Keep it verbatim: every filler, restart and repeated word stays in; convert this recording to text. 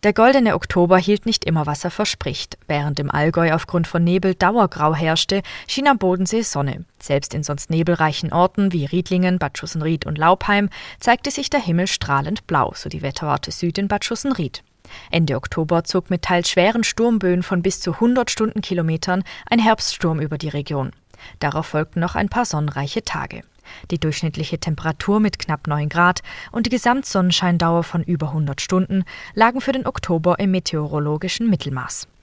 Der goldene Oktober hielt nicht immer, was er verspricht. Während im Allgäu aufgrund von Nebel Dauergrau herrschte, schien am Bodensee Sonne. Selbst in sonst nebelreichen Orten wie Riedlingen, Bad Schussenried und Laupheim zeigte sich der Himmel strahlend blau, so die Wetterwarte Süd in Bad Schussenried. Ende Oktober zog mit teils schweren Sturmböen von bis zu hundert Stundenkilometern ein Herbststurm über die Region. Darauf folgten noch ein paar sonnenreiche Tage. Die durchschnittliche Temperatur mit knapp neun Grad und die Gesamtsonnenscheindauer von über hundert Stunden lagen für den Oktober im meteorologischen Mittelmaß.